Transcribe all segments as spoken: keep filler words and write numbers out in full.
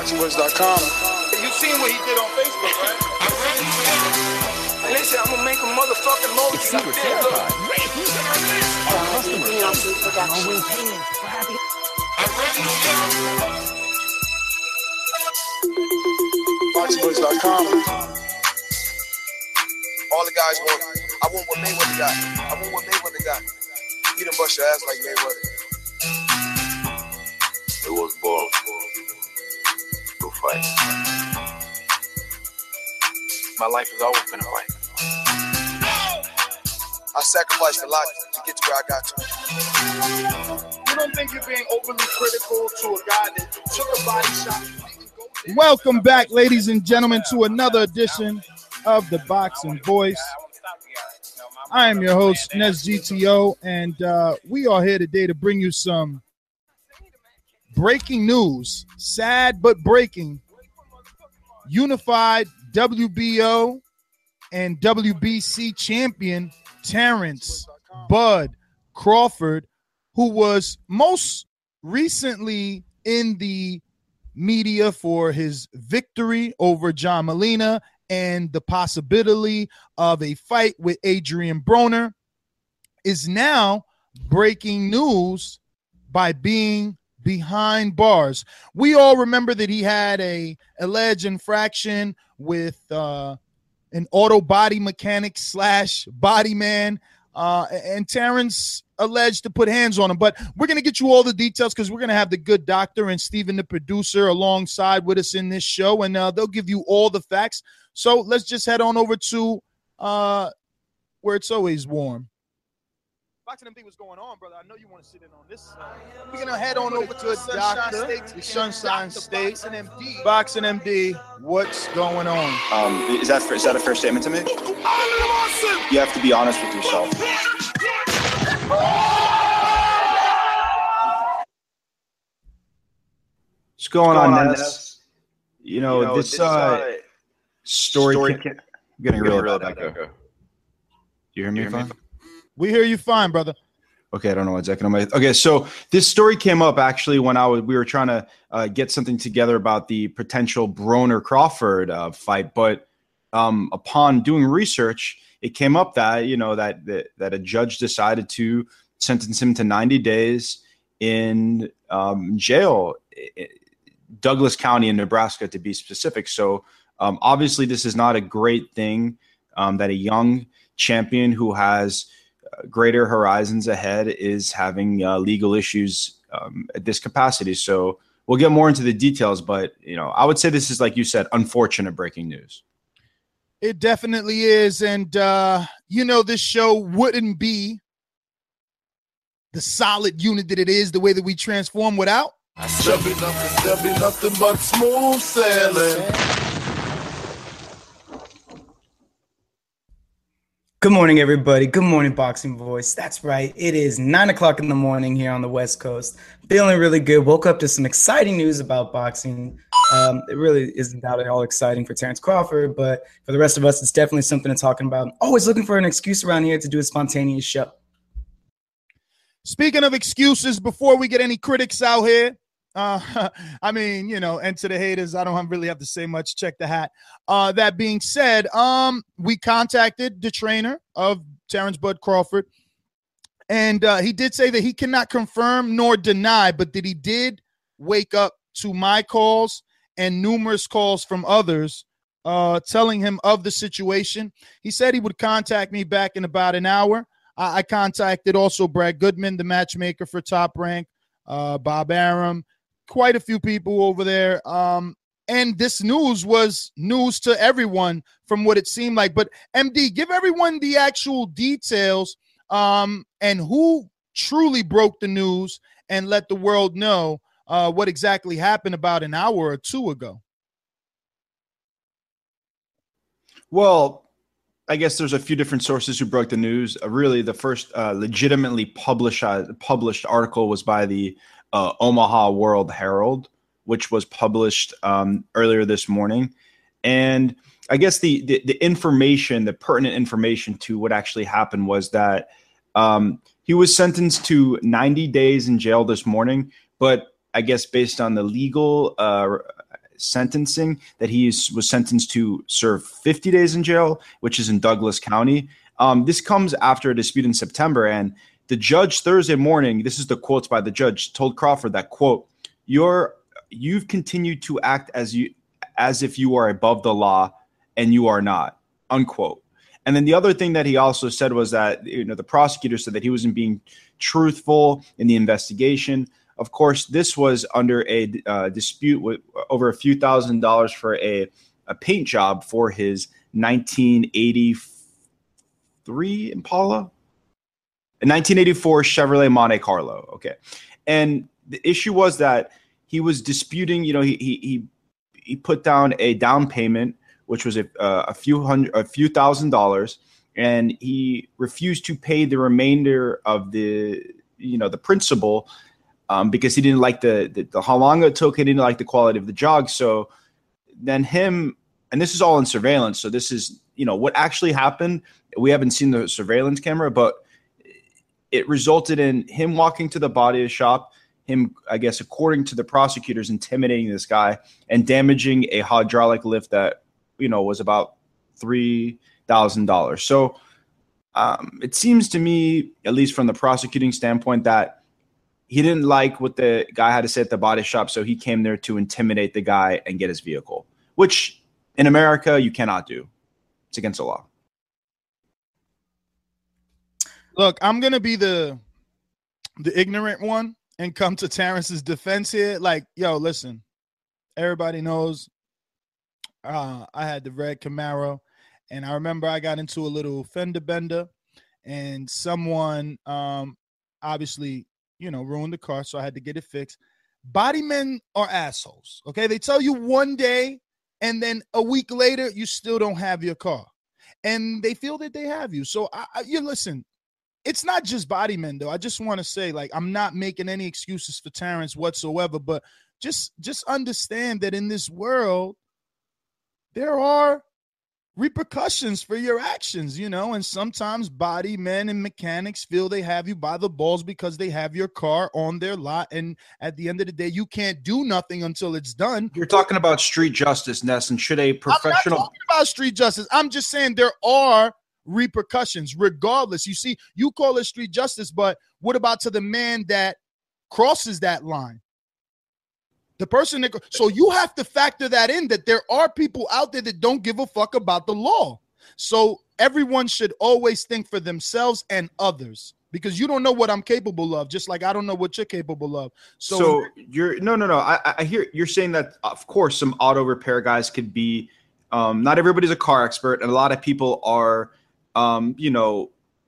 boxing voice dot com. You seen what he did on Facebook, right? Listen, I'm gonna make a motherfucking mold. It's super terrified. Our customers. boxing voice dot com. All the guys want. I want what Mayweather got. I want what Mayweather got. You done bust your ass like Mayweather. It was ball. Go fight. My life has always been a fight. I sacrificed a lot to get to where I got to. You don't think you're being overly critical to a guy that took a body shot? Welcome back, ladies and gentlemen, to another edition of the Boxing Voice. I am your host, Nez G T O, and uh, we are here today to bring you some breaking news. Sad but breaking. Unified W B O and W B C champion Terrence Bud Crawford, who was most recently in the media for his victory over John Molina and the possibility of a fight with Adrian Broner, is now breaking news by being behind bars. We all remember that he had a alleged infraction with uh, an auto body mechanic slash body man, uh, and Terrence alleged to put hands on him. But we're going to get you all the details because we're going to have the good doctor and Steven, the producer, alongside with us in this show, and uh, they'll give you all the facts. So let's just head on over to uh, where it's always warm. Boxing M D, what's going on, brother? I know you want to sit in on this. Uh, we're going to head on over to the Sunshine State, the Sunshine State. Boxing M D. Boxing M D, what's going on? Um, is that is that a fair statement to make? You have to be honest with yourself. What's going, What's going on, on, Ness? You know, you know this, this uh, uh, story, story can, can, I'm getting really real bad. echo. You hear me You hear fine? me? We hear you fine, brother. Okay, I don't know one second. My, okay, so this story came up actually when I was we were trying to uh, get something together about the potential Broner Crawford uh, fight, but um, upon doing research, it came up that you know that, that that a judge decided to sentence him to ninety days in um, jail, Douglas County in Nebraska to be specific. So um, obviously, this is not a great thing um, that a young champion who has greater horizons ahead is having uh, legal issues um, at this capacity. So we'll get more into the details, but you know, I would say this is, like you said, unfortunate breaking news. It definitely is. And, uh, you know, this show wouldn't be the solid unit that it is, the way that we transform without. There'll be nothing, there'll be nothing but smooth sailing. Good morning, everybody. Good morning, Boxing Voice. That's right. It is nine o'clock in the morning here on the West Coast. Feeling really good. Woke up to some exciting news about boxing. Um, it really isn't at all exciting for Terrence Crawford, but for the rest of us, it's definitely something to talk about. Always looking for an excuse around here to do a spontaneous show. Speaking of excuses, before we get any critics out here, uh, I mean, you know, and to the haters, I don't really have to say much. Check the hat. Uh, that being said, um, we contacted the trainer of Terrence Bud Crawford, and uh, he did say that he cannot confirm nor deny, but that he did wake up to my calls and numerous calls from others uh, telling him of the situation. He said he would contact me back in about an hour. I, I contacted also Brad Goodman, the matchmaker for Top Rank, uh, Bob Arum, quite a few people over there. Um, and this news was news to everyone from what it seemed like. But M D, give everyone the actual details um, and who truly broke the news and let the world know uh, what exactly happened about an hour or two ago. Well, I guess there's a few different sources who broke the news. Uh, really, the first uh, legitimately published uh, published article was by the uh, Omaha World Herald, which was published um, earlier this morning. And I guess the, the the information, the pertinent information to what actually happened was that um, he was sentenced to ninety days in jail this morning. But I guess based on the legal uh, sentencing that he is, was sentenced to serve fifty days in jail, which is in Douglas County. Um, this comes after a dispute in September, and the judge Thursday morning, this is the quotes by the judge, told Crawford that, quote, "You're you've continued to act as you as if you are above the law, and you are not," unquote. And then the other thing that he also said was that, you know, the prosecutor said that he wasn't being truthful in the investigation. Of course, this was under a uh, dispute with over a few thousand dollars for a, a paint job for his nineteen eighty-three Impala, a nineteen eighty-four Chevrolet Monte Carlo. Okay. And the issue was that he was disputing, you know, he, he, he, he put down a down payment, which was a, uh, a few hundred, a few thousand dollars, and he refused to pay the remainder of the, you know, the principal, um, because he didn't like the, the, the how long it took. He didn't like the quality of the jog. So then him, and this is all in surveillance. So this is, you know, what actually happened. We haven't seen the surveillance camera, but it resulted in him walking to the body shop, him, I guess, according to the prosecutors, intimidating this guy and damaging a hydraulic lift that, you know, was about three thousand dollars. So um, it seems to me, at least from the prosecuting standpoint, that he didn't like what the guy had to say at the body shop. So he came there to intimidate the guy and get his vehicle, which in America, you cannot do. It's against the law. Look, I'm going to be the the ignorant one and come to Terrence's defense here. Like, yo, listen, everybody knows uh, I had the red Camaro, and I remember I got into a little fender bender, and someone um, obviously, you know, ruined the car, so I had to get it fixed. Body men are assholes, okay? They tell you one day, and then a week later, you still don't have your car, and they feel that they have you. So, I, I, you listen, it's not just body men, though. I just want to say, like, I'm not making any excuses for Terrence whatsoever, but just, just understand that in this world, there are repercussions for your actions, you know, and sometimes body men and mechanics feel they have you by the balls because they have your car on their lot, and at the end of the day, you can't do nothing until it's done. You're talking about street justice, Ness, and should a professional... I'm not talking about street justice. I'm just saying there are repercussions regardless. You see, you call it street justice, but what about to the man that crosses that line? The person that, so you have to factor that in, that there are people out there that don't give a fuck about the law. So everyone should always think for themselves and others, because you don't know what I'm capable of, just like I don't know what you're capable of. So, so you're no, no, no. I, I hear you're saying that, of course, some auto repair guys could be, um, not everybody's a car expert, and a lot of people are, um, you know,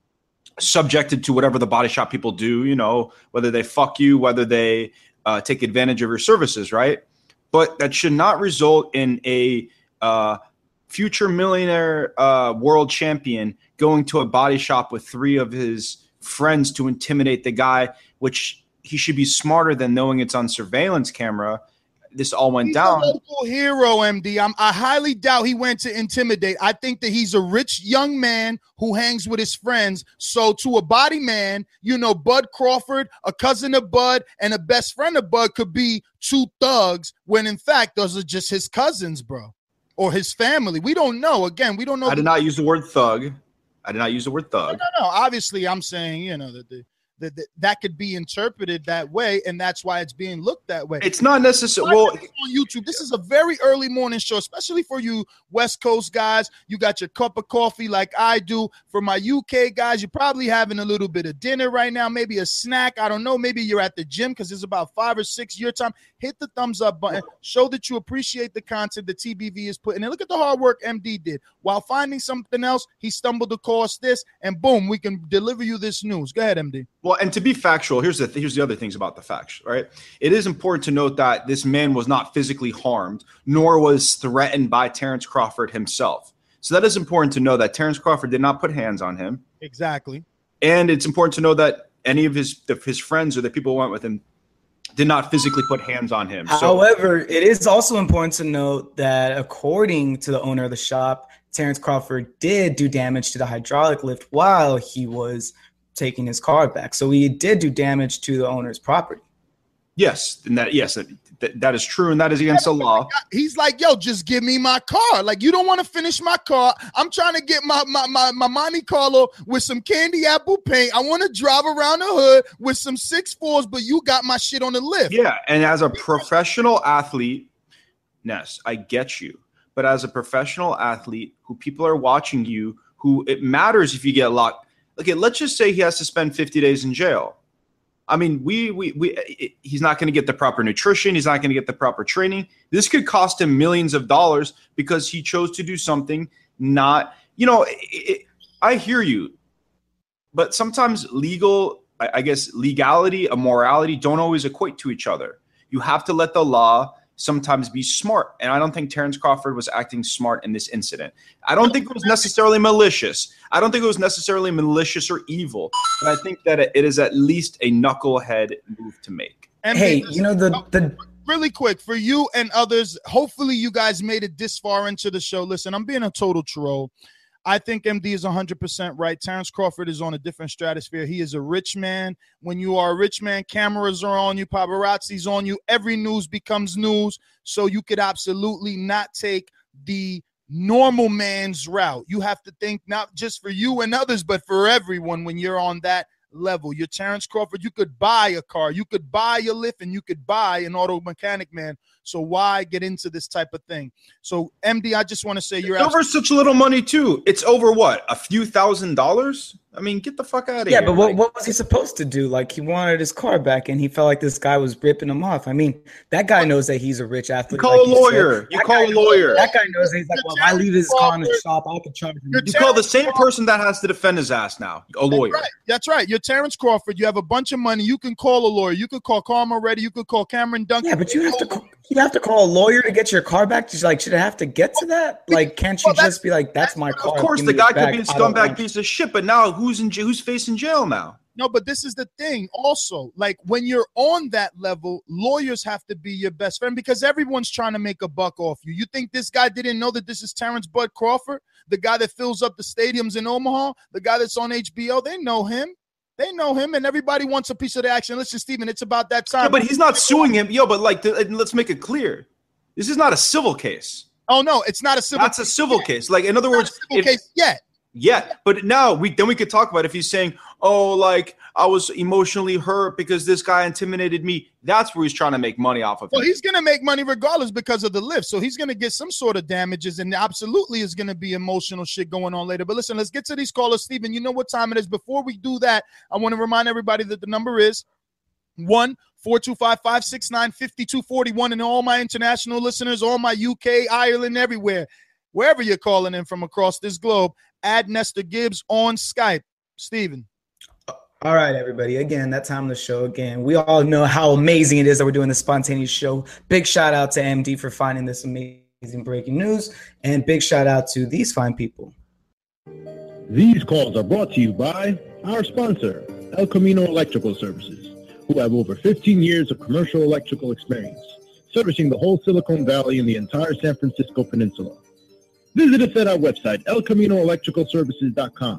subjected to whatever the body shop people do, you know, whether they fuck you, whether they Uh, take advantage of your services, right? But that should not result in a uh, future millionaire uh, world champion going to a body shop with three of his friends to intimidate the guy, which he should be smarter than knowing it's on surveillance camera. This all went he's down. A local hero, M D. I'm, I highly doubt he went to intimidate. I think that he's a rich young man who hangs with his friends. So to a body man, you know, Bud Crawford, a cousin of Bud, and a best friend of Bud could be two thugs when, in fact, those are just his cousins, bro, or his family. We don't know. Again, we don't know. I did not use the word thug. I did not use the word thug. No, no, no. Obviously, I'm saying, you know, that the That, that that could be interpreted that way, and that's why it's being looked that way. It's not necessary. Well, on YouTube, this is a very early morning show, especially for you West Coast guys. You got your cup of coffee like I do. For my U K guys, you're probably having a little bit of dinner right now, maybe a snack. I don't know. Maybe you're at the gym because it's about five or six your time. Hit the thumbs up button. Show that you appreciate the content that T B V is putting in. Look at the hard work M D did. While finding something else, he stumbled across this, and boom, we can deliver you this news. Go ahead, M D. Well, and to be factual, here's the th- here's the other things about the facts, right? It is important to note that this man was not physically harmed, nor was threatened by Terrence Crawford himself. So that is important to know, that Terrence Crawford did not put hands on him. Exactly. And it's important to know that any of his of his friends or the people who went with him did not physically put hands on him. So, however, it is also important to note that according to the owner of the shop, Terrence Crawford did do damage to the hydraulic lift while he was taking his car back. So he did do damage to the owner's property. Yes, and that yes, that, that is true, and that is against the law. He's like, yo, just give me my car. Like, you don't want to finish my car. I'm trying to get my my my, my Monte Carlo with some candy apple paint. I want to drive around the hood with some six fours, but you got my shit on the lift. Yeah, and as a professional athlete, Ness, I get you. But as a professional athlete who people are watching you, who it matters if you get locked. Okay, let's just say he has to spend fifty days in jail. I mean, we we we he's not going to get the proper nutrition. He's not going to get the proper training. This could cost him millions of dollars because he chose to do something not, you know, it, it, I hear you. But sometimes legal, I, I guess legality and morality don't always equate to each other. You have to let the law sometimes be smart. And I don't think Terrence Crawford was acting smart in this incident. I don't think it was necessarily malicious. I don't think it was necessarily malicious or evil. But I think that it is at least a knucklehead move to make. And hey, you know, the the really quick for you and others, hopefully you guys made it this far into the show. Listen, I'm being a total troll. I think M D is one hundred percent right. Terrence Crawford is on a different stratosphere. He is a rich man. When you are a rich man, cameras are on you, paparazzi's on you. Every news becomes news. So you could absolutely not take the normal man's route. You have to think not just for you and others, but for everyone when you're on that level. You're Terrence Crawford. You could buy a car. You could buy a lift, and you could buy an auto mechanic, man. So why get into this type of thing? So, M D, I just want to say you're over such little money, too. It's over what? A few thousand dollars? I mean, get the fuck out of yeah, here. Yeah, but what, like, what was he supposed to do? Like, he wanted his car back, and he felt like this guy was ripping him off. I mean, that guy knows that he's a rich athlete. You call like a lawyer. You call a lawyer. That guy knows that he's like, well, if I leave his car in the shop, I could charge him. You call the same person that has to defend his ass now, a lawyer. That's right. That's right. You're Terrence Crawford. You have a bunch of money. You can call a lawyer. You could call Karma Reddy. You could call Cameron Duncan. Yeah, but you have to call, you have to call a lawyer to get your car back. Just like, should I have to get to that? Like, can't you well, just be like, that's my car? Of course, the guy could be a scumbag piece of shit, but now who's in who's facing jail now? No, but this is the thing also. Like, when you're on that level, lawyers have to be your best friend because everyone's trying to make a buck off you. You think this guy didn't know that this is Terrence Bud Crawford, the guy that fills up the stadiums in Omaha, the guy that's on H B O? They know him. They know him, and everybody wants a piece of the action. Listen, Steven, it's about that time. Yeah, but he's not suing him. Yo, but like, th- let's make it clear. This is not a civil case. Oh, no, it's not a civil That's case. a civil yet. case. Like, in other it's words, not a civil if, case yet. Yeah, but now we then we could talk about if he's saying, oh, like, I was emotionally hurt because this guy intimidated me. That's where he's trying to make money off of Well, him. he's going to make money regardless because of the lift. So he's going to get some sort of damages, and absolutely is going to be emotional shit going on later. But listen, let's get to these callers. Steven, you know what time it is. Before we do that, I want to remind everybody that the number is one four two five, five six nine, five two four one. And all my international listeners, all my U K, Ireland, everywhere, wherever you're calling in from across this globe, add Nestor Gibbs on Skype. Steven. All right, everybody. Again, that time of the show. Again, we all know how amazing it is that we're doing this spontaneous show. Big shout out to M D for finding this amazing breaking news, and big shout out to these fine people. These calls are brought to you by our sponsor, El Camino Electrical Services, who have over fifteen years of commercial electrical experience, servicing the whole Silicon Valley and the entire San Francisco Peninsula. Visit us at our website, el camino electrical services dot com.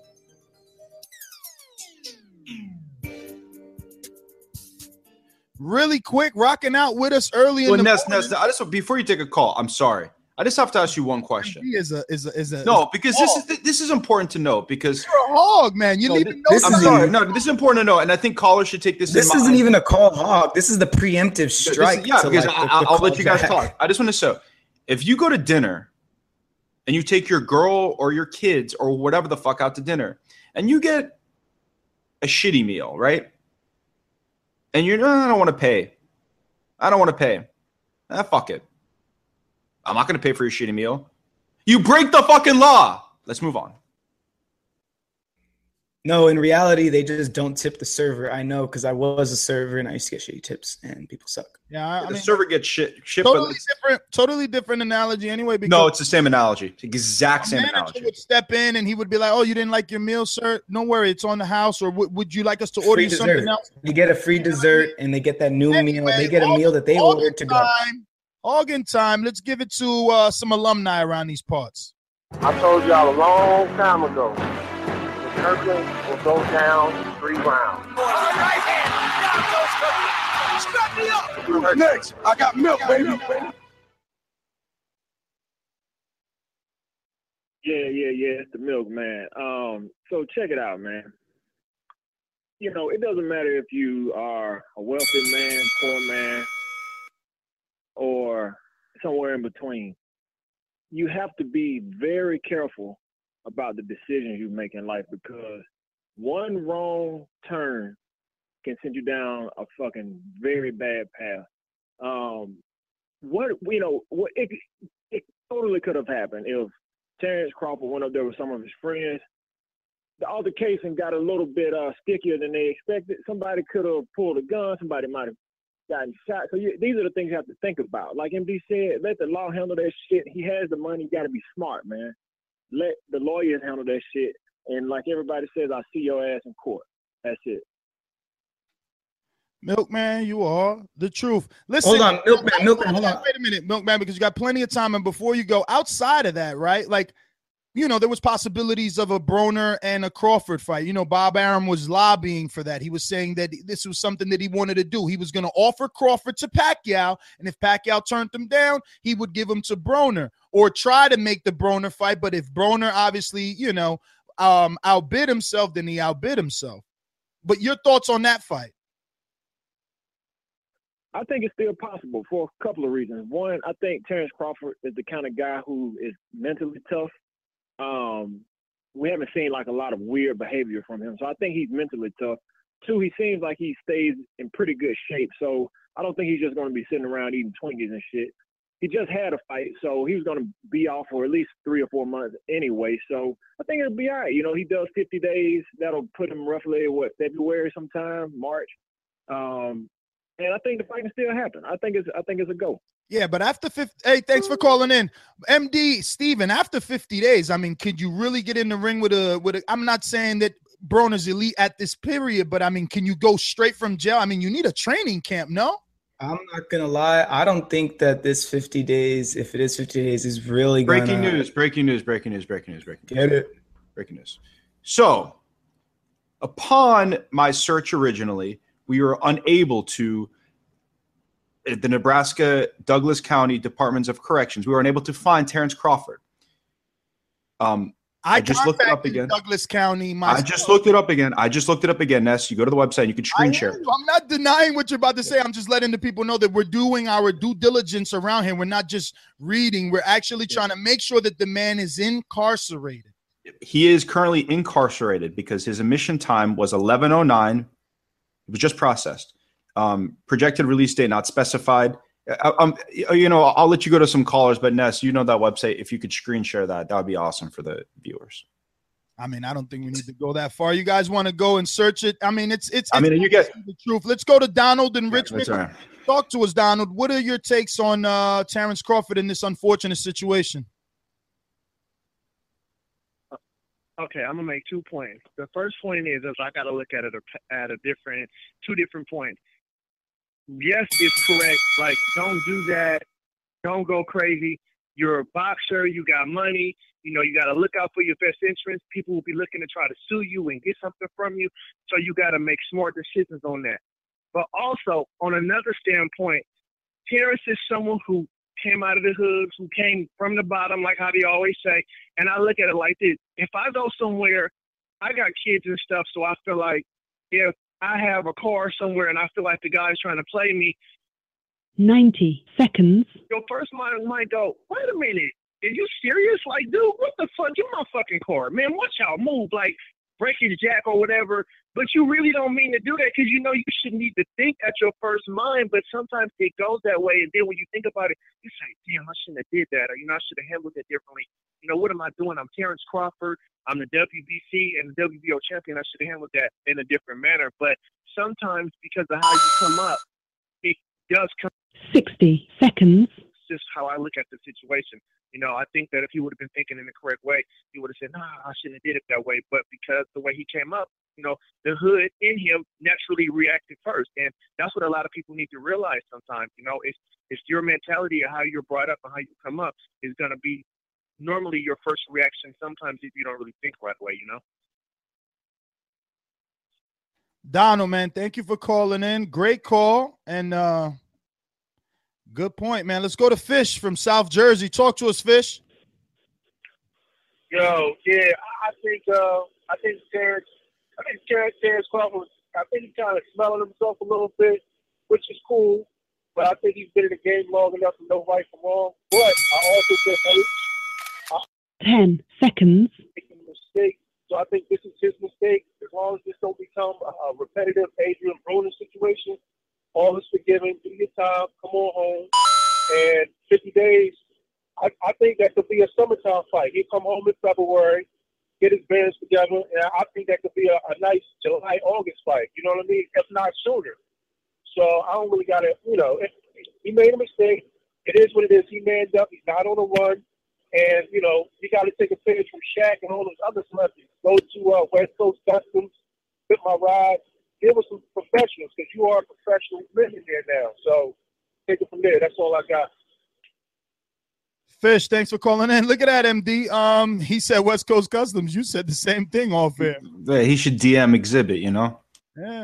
Really quick, rocking out with us early well, in the Ness, morning. Ness, I just before you take a call, I'm sorry. I just have to ask you one question. He is a is a is a no, because is this is this is important to know because you're a hog, man. You no, need to know. This I'm is sorry. even, no, this is important to know, and I think callers should take this. This in isn't mind. even a call hog. This is the preemptive strike. Is, yeah, to because like I, the, I'll, the I'll let you guys back. talk. I just want to say, if you go to dinner and you take your girl or your kids or whatever the fuck out to dinner, and you get a shitty meal, right? And you're, no, I don't want to pay. I don't want to pay. Ah, fuck it. I'm not going to pay for your shitty meal. You break the fucking law. Let's move on. No, in reality, they just don't tip the server. I know because I was a server and I used to get shitty tips, and people suck. Yeah, I, I the mean, server gets shit. shit totally but different. Totally different analogy. Anyway, because no, it's the same analogy. Exact a same manager analogy. would step in and he would be like, "Oh, you didn't like your meal, sir? No worry, it's on the house. Or w- would you like us to order Free you dessert. something else?" You get a free dessert, and they get that new Anyway, meal. They get a all- meal that they all ordered the to go. time, Hogging time. Let's give it to uh, some alumni around these parts. I told y'all a long time ago, the Kirkland will go down three rounds. Right hand, down goes Kirkland. Strut me up. Next, I got milk, baby. Yeah, yeah, yeah. It's the milk, man. Um, so check it out, man. You know, it doesn't matter if you are a wealthy man, poor man, or somewhere in between. You have to be very careful about the decisions you make in life, because one wrong turn can send you down a fucking very bad path. Um, what, you know, what it, it totally could have happened if Terrence Crawford went up there with some of his friends. The altercation got a little bit uh, stickier than they expected. Somebody could have pulled a gun. Somebody might have gotten shot. So you, these are the things you have to think about. Like M D said, let the law handle that shit. He has the money. You got to be smart, man. Let the lawyers handle that shit. And like everybody says, I'll see your ass in court. That's it. Milkman, you are the truth. Listen, hold on, Milkman, Milkman, hold on. Wait a minute, Milkman, because you got plenty of time. And before you go, outside of that, right? Like, you know, there was possibilities of a Broner and a Crawford fight. You know, Bob Arum was lobbying for that. He was saying that this was something that he wanted to do. He was going to offer Crawford to Pacquiao, and if Pacquiao turned him down, he would give him to Broner or try to make the Broner fight. But if Broner obviously, you know, um, outbid himself, then he outbid himself. But your thoughts on that fight? I think it's still possible for a couple of reasons. One, I think Terrence Crawford is the kind of guy who is mentally tough. Um, we haven't seen like a lot of weird behavior from him. So I think he's mentally tough. Two, he seems like he stays in pretty good shape. So I don't think he's just going to be sitting around eating Twinkies and shit. He just had a fight, so he was going to be off for at least three or four months anyway. So I think it'll be all right. You know, he does fifty days. That'll put him roughly, what, February sometime, March. Um, and I think the fight can still happen. I think it's I think it's a go. Yeah, but after fifty, hey, thanks for calling in, M D Steven. After fifty days, I mean, could you really get in the ring with a with a? I'm not saying that Broner's elite at this period, but I mean, can you go straight from jail? I mean, you need a training camp, no? I'm not gonna lie. I don't think that this fifty days, if it is fifty days, is really gonna... breaking news. Breaking news. Breaking news. Breaking news. Breaking news. Get it? Breaking news. So, upon my search originally, we were unable to. The Nebraska Douglas County Departments of Corrections, we were unable to find Terrence Crawford. Um, I, I just looked it up again. Douglas County. Myself. I just looked it up again. I just looked it up again, Ness. You go to the website, and you can screen share. I'm not denying what you're about to say. I'm just letting the people know that we're doing our due diligence around here. We're not just reading. We're actually trying to make sure that the man is incarcerated. He is currently incarcerated because his admission time was eleven oh nine. It was just processed. Um, projected release date not specified. I, um, you know, I'll let you go to some callers, but Ness, you know that website. If you could screen share that, that would be awesome for the viewers. I mean, I don't think we need to go that far. You guys want to go and search it? I mean, it's it's. I mean, it's you get the truth. Let's go to Donald in yeah, Richmond. Right. Talk to us, Donald. What are your takes on uh, Terrence Crawford in this unfortunate situation? Okay, I'm gonna make two points. The first point is, is I got to look at it at a different, two different points. Yes, it's correct. Like, don't do that. Don't go crazy. You're a boxer. You got money. You know, you got to look out for your best interests. People will be looking to try to sue you and get something from you. So you got to make smart decisions on that. But also, on another standpoint, Terrence is someone who came out of the hood, who came from the bottom, like how they always say. And I look at it like this. If I go somewhere, I got kids and stuff, so I feel like if I have a car somewhere and I feel like the guy's trying to play me, ninety seconds. Your first mind might go, wait a minute, are you serious? Like, dude, what the fuck? Get my fucking car. Man, watch out, move, like, break his jack or whatever. But you really don't mean to do that because you know you shouldn't need to think at your first mind, but sometimes it goes that way. And then when you think about it, you say, damn, I shouldn't have did that. Or, you know, I should have handled it differently. You know, what am I doing? I'm Terrence Crawford. I'm the W B C and the W B O champion. I should have handled that in a different manner. But sometimes because of how you come up, it does come. sixty seconds. It's just how I look at the situation. You know, I think that if he would have been thinking in the correct way, he would have said, nah, I shouldn't have did it that way. But because the way he came up, you know, the hood in him naturally reacted first. And that's what a lot of people need to realize sometimes. You know, it's, it's your mentality of how you're brought up and how you come up is going to be normally your first reaction sometimes if you don't really think right away, you know? Donald, man, thank you for calling in. Great call and uh, good point, man. Let's go to Fish from South Jersey. Talk to us, Fish. Yo, yeah, I I think uh, I think Terrence, I think Terrence, Terrence Crawford, I think he's kind of smelling himself a little bit, which is cool. But I think he's been in the game long enough to know right from wrong. But I also think I, Ten seconds. making a mistake. So I think this is his mistake. As long as this don't become a, a repetitive Adrian Broner situation, all is forgiven. Do your time. Come on home. And fifty days. I, I think that could be a summertime fight. He'll come home in February, get his bands together, and I think that could be a, a nice July, August fight. You know what I mean? If not sooner. So I don't really got to, you know, if, he made a mistake. It is what it is. He manned up. He's not on the run. And, you know, you got to take a page from Shaq and all those other celebrities. Go to uh, West Coast Customs, fit my ride. Give us some professionals because you are a professional living there now. So take it from there. That's all I got. Fish, thanks for calling in. Look at that, M D. Um, he said West Coast Customs. You said the same thing off air. Yeah, he should D M Exhibit, you know? Yeah.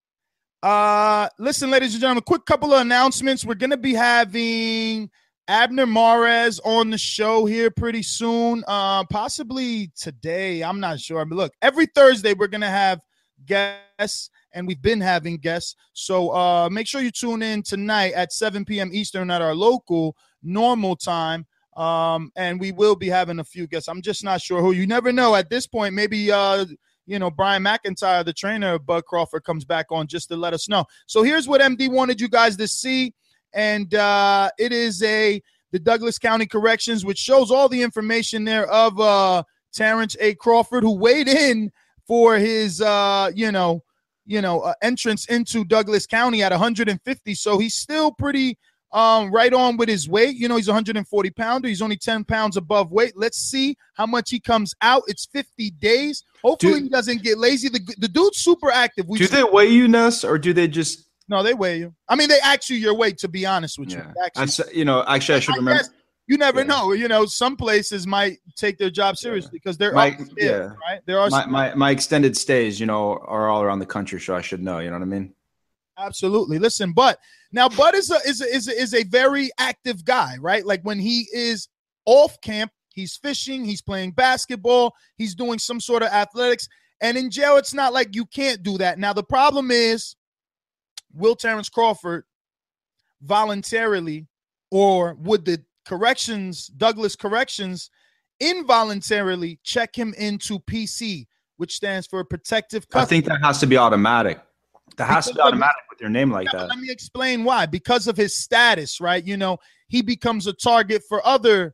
Uh, listen, ladies and gentlemen, quick couple of announcements. We're going to be having Abner Mares on the show here pretty soon, uh, possibly today. I'm not sure. I mean, look, every Thursday we're going to have guests, and we've been having guests. So uh, make sure you tune in tonight at seven p.m. Eastern at our local normal time. Um, and we will be having a few guests. I'm just not sure who. You never know at this point. Maybe, uh, you know, Brian McIntyre, the trainer of Bud Crawford, comes back on just to let us know. So here's what M D wanted you guys to see. And uh, it is a the Douglas County Corrections, which shows all the information there of uh, Terrence A. Crawford, who weighed in for his, uh, you know, you know, uh, entrance into Douglas County at one hundred fifty. So he's still pretty um, right on with his weight. You know, he's one hundred forty pounder. He's only ten pounds above weight. Let's see how much he comes out. It's fifty days. Hopefully Dude, he doesn't get lazy. The, the dude's super active. We've do they weigh you, Ness, or do they just? No, they weigh you. I mean, they ask you your weight, to be honest with yeah. you. Actually, you know, actually, I should I remember. Guess, you never yeah. know. You know, some places might take their job seriously because yeah. they're my, up there, yeah. right? There are my, my my extended stays, you know, are all around the country, so I should know. You know what I mean? Absolutely. Listen, but now Bud is a is a, is a, is a very active guy, right? Like when he is off camp, he's fishing, he's playing basketball, he's doing some sort of athletics, and in jail, it's not like you can't do that. Now the problem is, will Terrence Crawford voluntarily, or would the corrections, Douglas Corrections, involuntarily check him into P C, which stands for protective custody? I think that has to be automatic. That has because to be automatic of, with your name like that. Let me explain why. Because of his status, right? You know, he becomes a target for other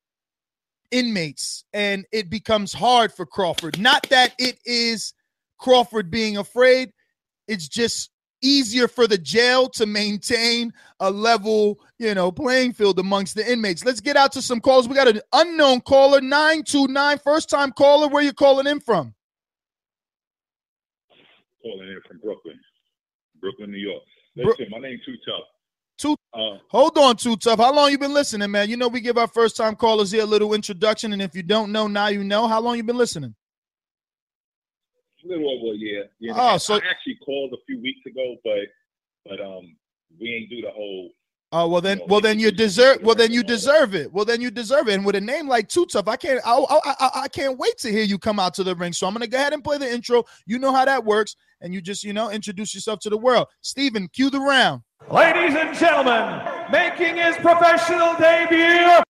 inmates, and it becomes hard for Crawford. Not that it is Crawford being afraid. It's just easier for the jail to maintain a level, you know, playing field amongst the inmates. Let's get out to some calls. We got an unknown caller, nine two nine, first-time caller. Where you calling in from? Calling in from Brooklyn, Brooklyn, New York. Listen, Bro- my name's Too Tough. Too, uh, hold on, Too Tough. How long you been listening, man? You know we give our first-time callers here a little introduction, and if you don't know, now you know. How long you been listening? A little over a year. Yeah, oh, so I actually called a few weeks ago, but but um, we ain't do the whole. Oh well, then you know, well then you deserve well then you deserve it. Well then you deserve it. And with a name like Too Tough, I can't I, I I I can't wait to hear you come out to the ring. So I'm gonna go ahead and play the intro. You know how that works, and you just you know introduce yourself to the world. Steven, cue the round. Ladies and gentlemen, making his professional debut.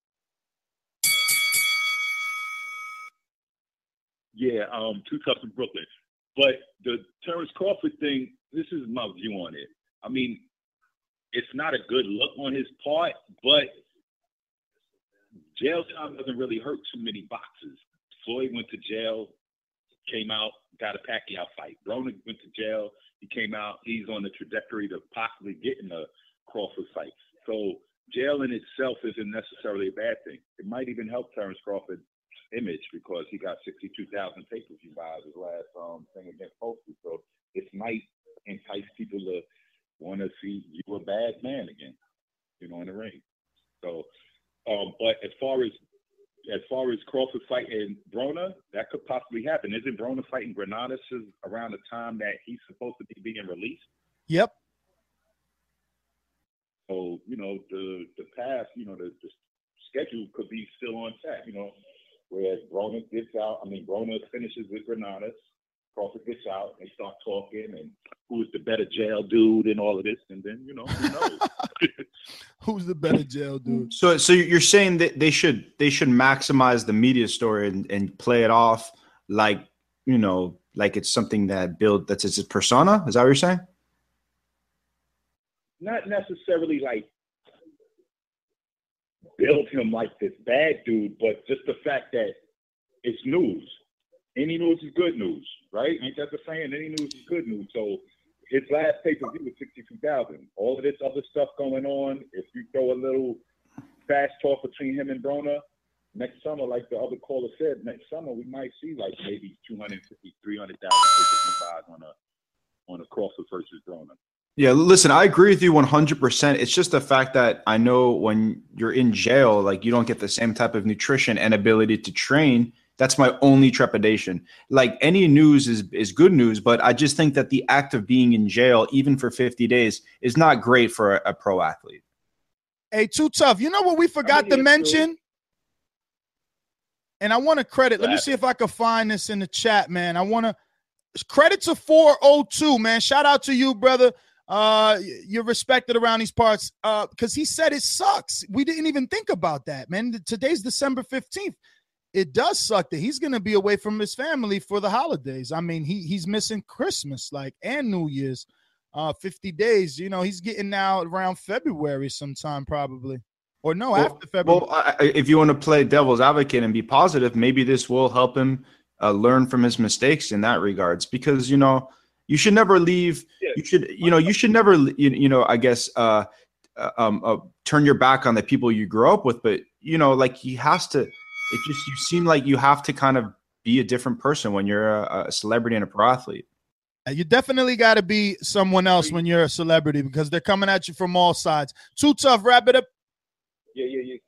Yeah, um, Too Tough in Brooklyn. But the Terrence Crawford thing, this is my view on it. I mean, it's not a good look on his part, but jail time doesn't really hurt too many boxes. Floyd went to jail, came out, got a Pacquiao fight. Broner went to jail, he came out, he's on the trajectory to possibly getting a Crawford fight. So jail in itself isn't necessarily a bad thing. It might even help Terrence Crawford's image because he got sixty-two thousand pay-per-view buys his last um, thing against Posty. So it might entice people to want to see you a bad man again, you know, in the ring. So, um, but as far as as far as Crawford fighting Broner, that could possibly happen. Isn't Broner fighting Granados around the time that he's supposed to be being released? Yep. So, you know, the the path, you know, the, the schedule could be still on track, you know, whereas Broner gets out, I mean, Broner finishes with Granados, Crawford gets out, they start talking, and who's the better jail dude and all of this, and then, you know, who knows? Who's the better jail dude? So, so you're saying that they should they should maximize the media story and, and play it off like, you know, like it's something that build that's its persona? Is that what you're saying? Not necessarily like build him like this bad dude, but just the fact that it's news. Any news is good news, right? Ain't that the saying? Any news is good news. So his last pay-per-view was sixty-two thousand. All of this other stuff going on, if you throw a little fast talk between him and Broner, next summer, like the other caller said, next summer we might see like maybe two hundred fifty, three hundred thousand pay-per-view buys on a, on a Crawford versus Broner. Yeah, listen, I agree with you one hundred percent. It's just the fact that I know when you're in jail, like you don't get the same type of nutrition and ability to train. That's my only trepidation. Like any news is, is good news, but I just think that the act of being in jail, even for fifty days, is not great for a, a pro athlete. Hey, Too Tough. You know what we forgot to mention? Too. And I want to credit. Let me see if I can find this in the chat, man. I want to credit to four oh two, man. Shout out to you, brother. Uh, you're respected around these parts uh, because he said it sucks. We didn't even think about that, man. Today's December fifteenth. It does suck that he's going to be away from his family for the holidays. I mean, he he's missing Christmas, like, and New Year's. Uh, fifty days, you know, he's getting now around February sometime probably. Or no, well, after February. Well, I, if you want to play devil's advocate and be positive, maybe this will help him uh, learn from his mistakes in that regards. Because, you know, you should never leave. You should, you know, you should never, you, you know, I guess, uh, um, uh, turn your back on the people you grew up with. But, you know, like he has to, it just, you seem like you have to kind of be a different person when you're a, a celebrity and a pro athlete. You definitely got to be someone else when you're a celebrity because they're coming at you from all sides. Too Tough, wrap it up. Yeah, yeah, yeah.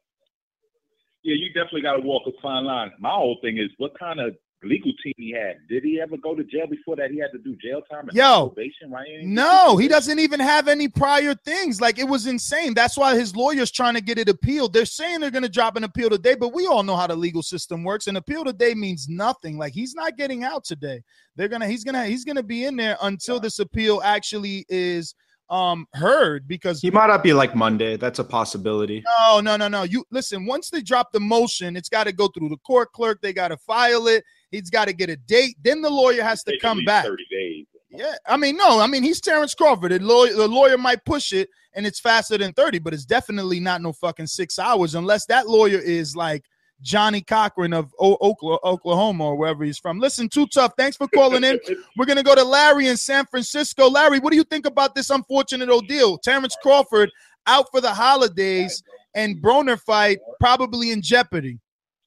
Yeah, you definitely got to walk a fine line. My whole thing is, what kind of legal team he had? Did he ever go to jail before that? He had to do jail time and Yo, probation, right? No, he doesn't even have any prior things. Like, it was insane. That's why his lawyer's trying to get it appealed. They're saying they're going to drop an appeal today, but we all know how the legal system works. An appeal today means nothing. Like, he's not getting out today. They're gonna, he's gonna, he's gonna be in there until this appeal actually is um heard, because he might not be like Monday. That's a possibility. No, no, no, no. You listen, once they drop the motion, it's got to go through the court clerk. They got to file it. He's got to get a date. Then the lawyer has to come back. thirty days. Yeah, I mean, no, I mean, he's Terrence Crawford. The lawyer, the lawyer might push it, and it's faster than thirty, but it's definitely not no fucking six hours unless that lawyer is like Johnny Cochran of o- Oklahoma or wherever he's from. Listen, Too Tough, thanks for calling in. We're going to go to Larry in San Francisco. Larry, what do you think about this unfortunate ordeal? Terrence Crawford out for the holidays and Broner fight probably in jeopardy.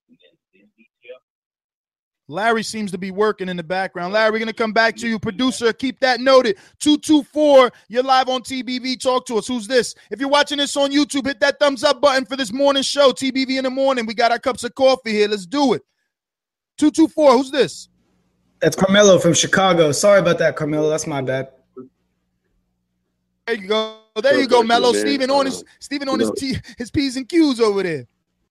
Larry seems to be working in the background. Larry, we're going to come back to you. Producer, keep that noted. two two four, you're live on T B V. Talk to us. Who's this? If you're watching this on YouTube, hit that thumbs up button for this morning show. T B V in the morning. We got our cups of coffee here. Let's do it. two two four, who's this? That's Carmelo from Chicago. Sorry about that, Carmelo. That's my bad. There you go. There you go, Mello. Steven on his Steven on his T, his P's and Q's over there.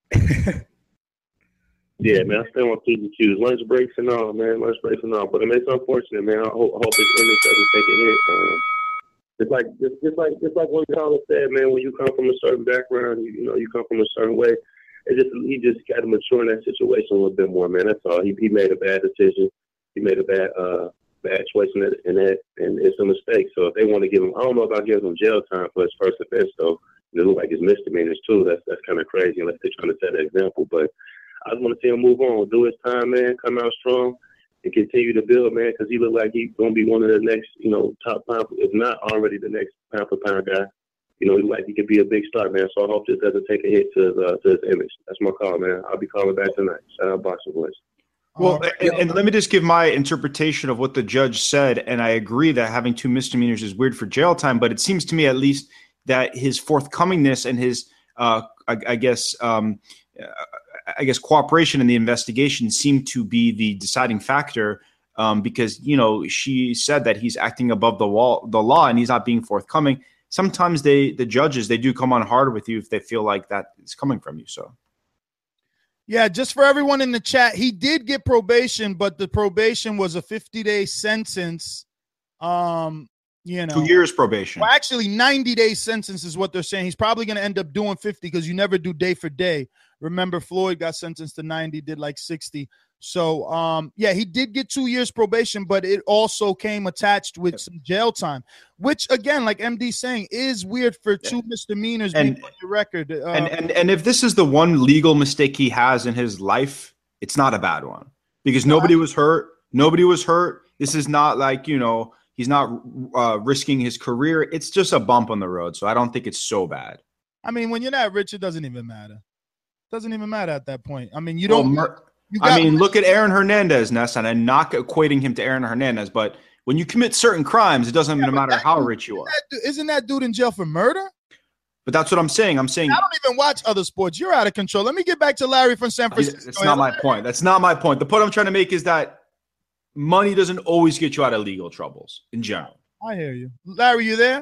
Yeah, man, I still want P's and Q's, lunch breaks and all, man, lunch breaks and all. But I mean, it's unfortunate, man. I hope, I hope his image doesn't take a hit. Um, just like, just, just like, just like one caller said, man. When you come from a certain background, you, you know, you come from a certain way. It just, he just got to mature in that situation a little bit more, man. That's all. He, he made a bad decision. He made a bad, uh, bad choice in that, in that, and it's a mistake. So if they want to give him, I don't know about giving him jail time for his first offense, though. It looks like his misdemeanors too. That's that's kind of crazy unless they're trying to set an example, but. I just want to see him move on, do his time, man, come out strong, and continue to build, man, because he look like he's going to be one of the next, you know, top pound, if not already the next pound for pound guy. You know, he like he could be a big star, man. So I hope this doesn't take a hit to his, uh, to his image. That's my call, man. I'll be calling back tonight. Shout out Boxing Voice. Well, and, and let me just give my interpretation of what the judge said, and I agree that having two misdemeanors is weird for jail time, but it seems to me at least that his forthcomingness and his, uh, I, I guess, um, uh, I guess, cooperation in the investigation seemed to be the deciding factor. Um, because, you know, she said that he's acting above the wall, the law, and he's not being forthcoming. Sometimes they, the judges, they do come on hard with you if they feel like that is coming from you. So, yeah, just for everyone in the chat, he did get probation, but the probation was a fifty-day sentence. Um, you know, two years probation. Well, actually, ninety-day sentence is what they're saying. He's probably going to end up doing fifty because you never do day for day. Remember, Floyd got sentenced to ninety, did like sixty. So, um, yeah, he did get two years probation, but it also came attached with some jail time, which, again, like M D saying, is weird for two misdemeanors and, being on your record. Uh, and, and, and if this is the one legal mistake he has in his life, it's not a bad one because nobody was hurt. Nobody was hurt. This is not like, you know, he's not uh, risking his career. It's just a bump on the road. So I don't think it's so bad. I mean, when you're not rich, it doesn't even matter. It doesn't even matter at that point. I mean, you don't. Well, Mer- you got- I mean, look at Aaron Hernandez, Ness, and I'm not equating him to Aaron Hernandez, but when you commit certain crimes, it doesn't yeah, matter how rich you are. That, isn't that dude in jail for murder? But that's what I'm saying. I'm saying I don't even watch other sports. You're out of control. Let me get back to Larry from San Francisco. That's not my point. That's not my point. The point I'm trying to make is that money doesn't always get you out of legal troubles in general. I hear you. Larry, you there?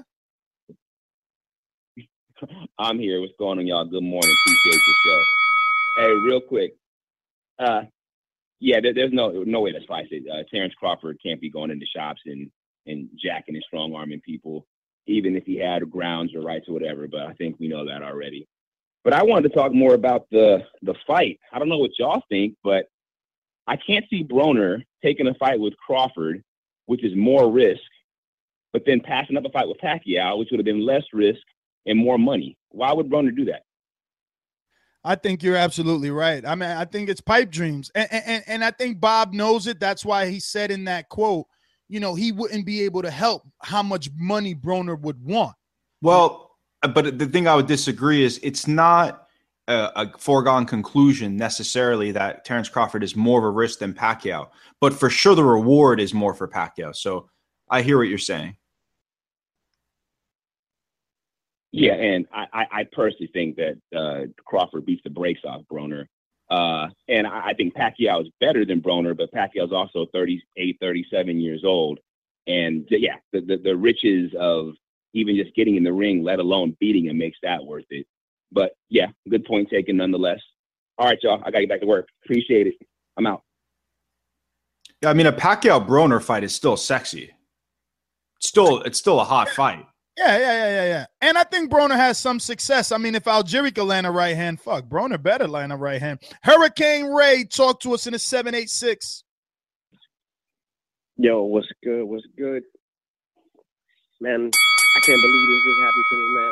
I'm here. What's going on, y'all? Good morning. Appreciate the show. Hey, real quick. Uh, yeah, there, there's no no way to spice it. Uh, Terrence Crawford can't be going into shops and, and jacking and strong-arming people, even if he had grounds or rights or whatever, but I think we know that already. But I wanted to talk more about the the fight. I don't know what y'all think, but I can't see Broner taking a fight with Crawford, which is more risk, but then passing up a fight with Pacquiao, which would have been less risk and more money. Why would Broner do that? I think you're absolutely right. I mean, I think it's pipe dreams. And, and, and I think Bob knows it. That's why he said in that quote, you know, he wouldn't be able to help how much money Broner would want. Well, but the thing I would disagree is it's not a, a foregone conclusion necessarily that Terrence Crawford is more of a risk than Pacquiao. But for sure, the reward is more for Pacquiao. So I hear what you're saying. Yeah, and I, I personally think that uh, Crawford beats the brakes off Broner. Uh, and I, I think Pacquiao is better than Broner, but Pacquiao is also thirty-eight, thirty-seven years old. And yeah, the, the, the riches of even just getting in the ring, let alone beating him, makes that worth it. But yeah, good point taken nonetheless. All right, y'all, I got to get back to work. Appreciate it. I'm out. Yeah, I mean, a Pacquiao-Broner fight is still sexy. It's still, it's still a hot fight. Yeah, yeah, yeah, yeah, yeah. And I think Broner has some success. I mean, if Algieri could land a right hand, fuck, Broner better land a right hand. Hurricane Ray, talk to us in a seven eight six. Yo, what's good? What's good? Man, I can't believe this just happened to me, man,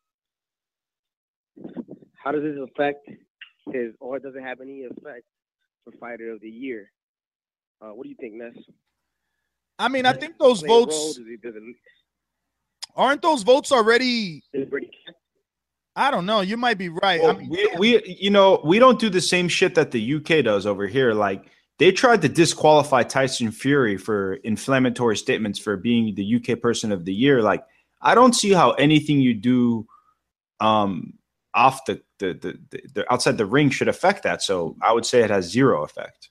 bro. How does this affect his, or does it have any effect for Fighter of the Year? Uh, what do you think, Ness? I mean, I think those votes... Does it, does it, Aren't those votes already? I don't know. You might be right. Well, I mean, we, we, you know, we don't do the same shit that the U K does over here. Like they tried to disqualify Tyson Fury for inflammatory statements for being the U K Person of the Year. Like I don't see how anything you do, um, off the the, the the the outside the ring should affect that. So I would say it has zero effect.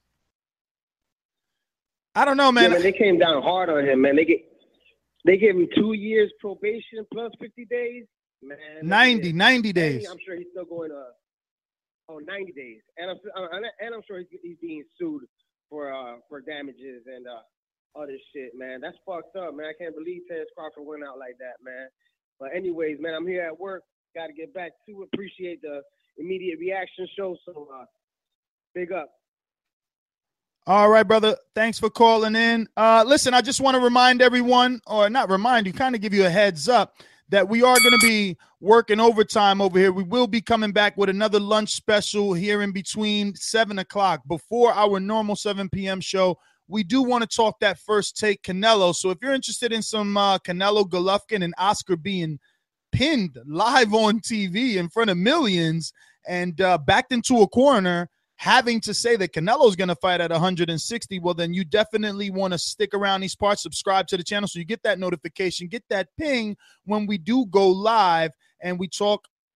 I don't know, man. Yeah, man, they came down hard on him, man. They get. They gave him two years probation plus fifty days. Man, ninety, ninety days. I'm sure he's still going to, oh, ninety days. And I'm, and I'm sure he's, he's being sued for uh, for damages and uh, other shit, man. That's fucked up, man. I can't believe Terrence Crawford went out like that, man. But anyways, man, I'm here at work. Got to get back to it. Appreciate the immediate reaction show. So uh, big up. All right, brother. Thanks for calling in. Uh, listen, I just want to remind everyone, or not remind you, kind of give you a heads up that we are going to be working overtime over here. We will be coming back with another lunch special here in between seven o'clock before our normal seven p.m. show. We do want to talk that First Take Canelo. So if you're interested in some uh, Canelo Golovkin and Oscar being pinned live on T V in front of millions and uh, backed into a corner, having to say that Canelo's going to fight at one hundred sixty, well, then you definitely want to stick around these parts, subscribe to the channel so you get that notification, get that ping when we do go live and we talk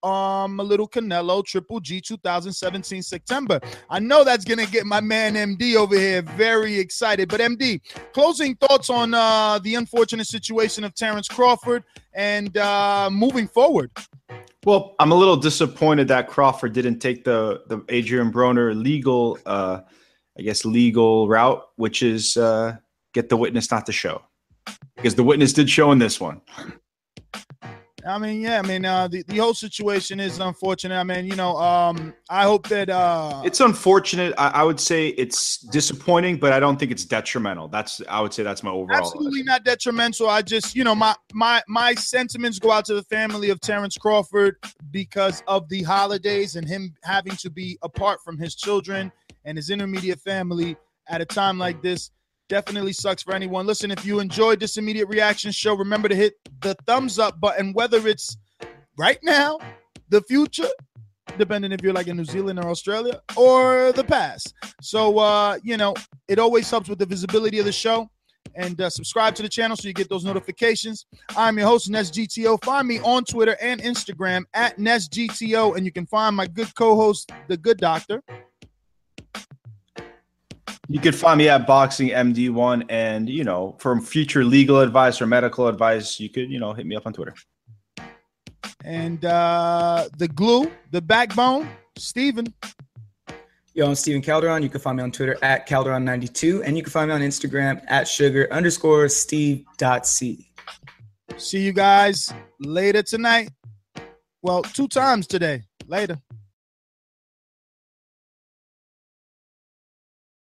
um a little Canelo Triple G two thousand seventeen September. I know that's gonna get my man M D over here very excited. But M D, closing thoughts on uh, the unfortunate situation of Terrence Crawford and uh, moving forward. Well, I'm a little disappointed that Crawford didn't take the the Adrian Broner legal, uh, I guess, legal route, which is uh, get the witness not to show, because the witness did show in this one. I mean, yeah, I mean, uh, the, the whole situation is unfortunate. I mean, you know, um, I hope that uh, it's unfortunate. I, I would say it's disappointing, but I don't think it's detrimental. That's I would say that's my overall. Absolutely not detrimental. I just, you know, my my my sentiments go out to the family of Terrence Crawford because of the holidays and him having to be apart from his children and his intermediate family at a time like this. Definitely sucks for anyone. Listen, if you enjoyed this immediate reaction show, remember to hit the thumbs up button, whether it's right now, the future, depending if you're like in New Zealand or Australia, or the past. So, uh, you know, it always helps with the visibility of the show. And uh, subscribe to the channel so you get those notifications. I'm your host, Ness G T O. Find me on Twitter and Instagram at Ness G T O. And you can find my good co-host, The Good Doctor. You can find me at Boxing M D one, and you know, for future legal advice or medical advice, you could, you know, hit me up on Twitter. And uh, the glue, the backbone, Steven. Yo, I'm Steven Calderon. You can find me on Twitter at Calderon ninety-two, and you can find me on Instagram at sugar underscore Steve dot C. See you guys later tonight. Well, two times today. Later.